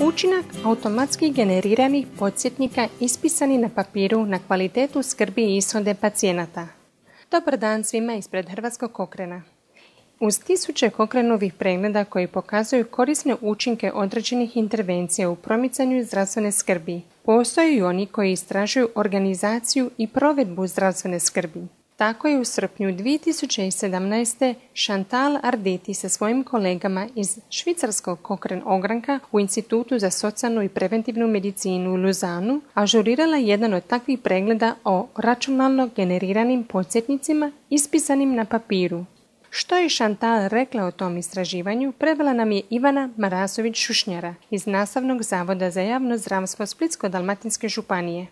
Učinak automatski generiranih podsjetnika ispisani na papiru na kvalitetu skrbi i ishode pacijenata. Dobar dan svima ispred Hrvatskog Cochrana. Uz tisuće Cochranovih pregleda koji pokazuju korisne učinke određenih intervencija u promicanju zdravstvene skrbi, postoje i oni koji istražuju organizaciju i provedbu zdravstvene skrbi. Tako je u srpnju 2017. Chantal Arditi sa svojim kolegama iz švicarskog Cochrane ogranka u Institutu za socijalnu i preventivnu medicinu u Luzanu ažurirala jedan od takvih pregleda o računalno generiranim podsjetnicima ispisanim na papiru. Što je Chantal rekla o tom istraživanju, prevela nam je Ivana Marasović-Šušnjara iz Nastavnog zavoda za javno zdravstvo Splitsko-dalmatinske županije.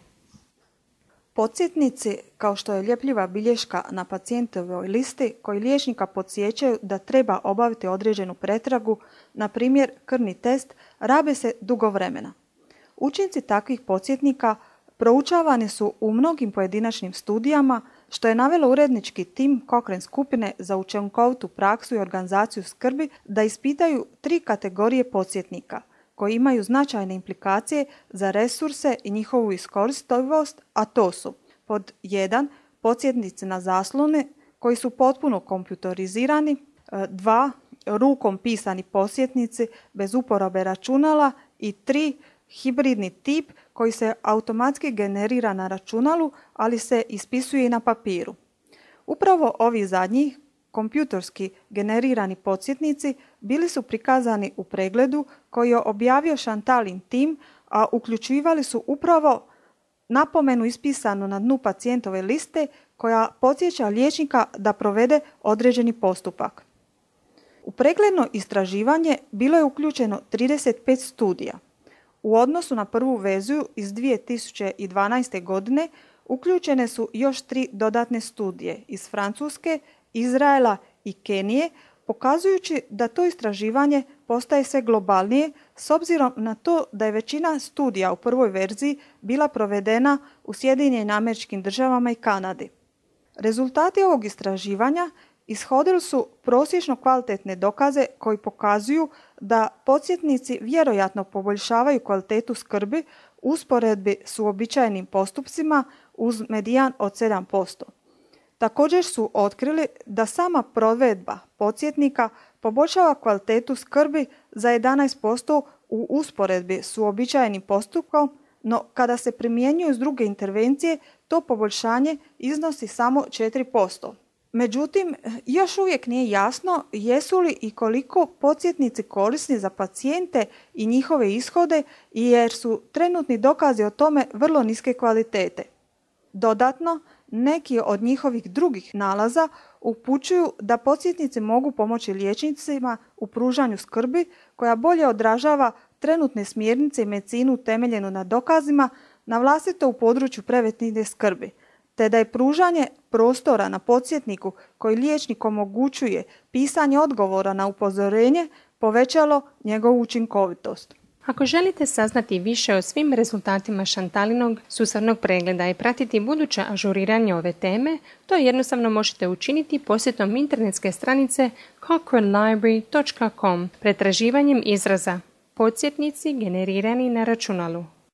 Podsjetnici, kao što je ljepljiva bilješka na pacijentovoj listi koji liječnika podsjećaju da treba obaviti određenu pretragu, na primjer krvni test, rabe se dugo vremena. Učinci takvih podsjetnika proučavani su u mnogim pojedinačnim studijama, što je navelo urednički tim Cochrane skupine za učinkovitu praksu i organizaciju skrbi da ispitaju 3 kategorije podsjetnika koji imaju značajne implikacije za resurse i njihovu iskoristivost, a to su pod 1. podsjetnici na zaslone koji su potpuno kompjutorizirani, 2. rukom pisani podsjetnici bez uporabe računala i 3. hibridni tip koji se automatski generira na računalu, ali se ispisuje i na papiru. Upravo ovi zadnji kompjutorski generirani podsjetnici bili su prikazani u pregledu koji je objavio Chantalin tim, a uključivali su upravo napomenu ispisanu na dnu pacijentove liste koja podsjeća liječnika da provede određeni postupak. U pregledno istraživanje bilo je uključeno 35 studija. U odnosu na prvu verziju iz 2012. godine uključene su još 3 dodatne studije iz Francuske, Izraela i Kenije, pokazujući da to istraživanje postaje sve globalnije s obzirom na to da je većina studija u prvoj verziji bila provedena u Sjedinjenim Američkim Državama i Kanadi. Rezultati ovog istraživanja ishodili su prosječno kvalitetne dokaze koji pokazuju da podsjetnici vjerojatno poboljšavaju kvalitetu skrbi u usporedbi s uobičajenim postupcima uz medijan od 7%. Također su otkrili da sama provedba podsjetnika poboljšava kvalitetu skrbi za 11% u usporedbi s uobičajenim postupkom, no kada se primjenjuju s druge intervencije, to poboljšanje iznosi samo 4%. Međutim, još uvijek nije jasno jesu li i koliko podsjetnici korisni za pacijente i njihove ishode, jer su trenutni dokazi o tome vrlo niske kvalitete. Dodatno, neki od njihovih drugih nalaza upućuju da podsjetnici mogu pomoći liječnicima u pružanju skrbi koja bolje odražava trenutne smjernice i medicinu temeljenu na dokazima na vlastito u području preventivne skrbi, te da je pružanje prostora na podsjetniku koji liječnik omogućuje pisanje odgovora na upozorenje povećalo njegovu učinkovitost. Ako želite saznati više o svim rezultatima Chantalinog sustavnog pregleda i pratiti buduće ažuriranje ove teme, to jednostavno možete učiniti posjetom internetske stranice cochranelibrary.com pretraživanjem izraza podsjetnici generirani na računalu.